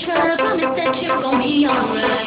try. Promise that you gon' be alright.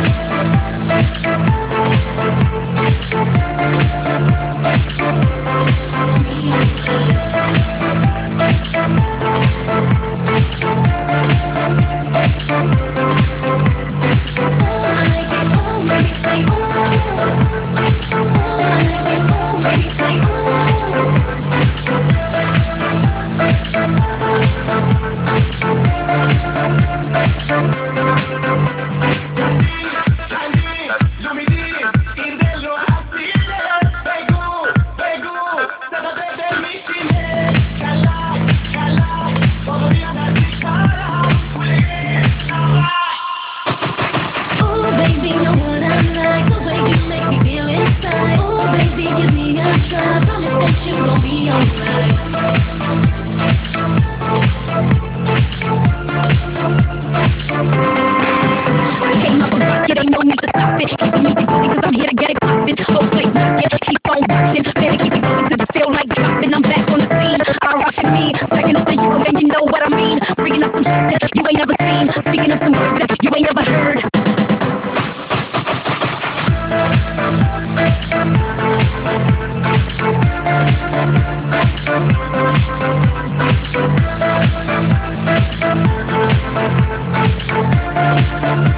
You gon' be alright. I came up a rocket, ain't no need to stop it. Keep the music going cause I'm here to get it poppin'. Hold play, yeah, keep on watching. Better keep it going cause I feel like dropping. I'm back on the scene, I rock and me. Stacking up the you and you know what I mean. Bringing up some shit that you ain't never seen. Speaking of some words that you ain't never heard. We'll be right back.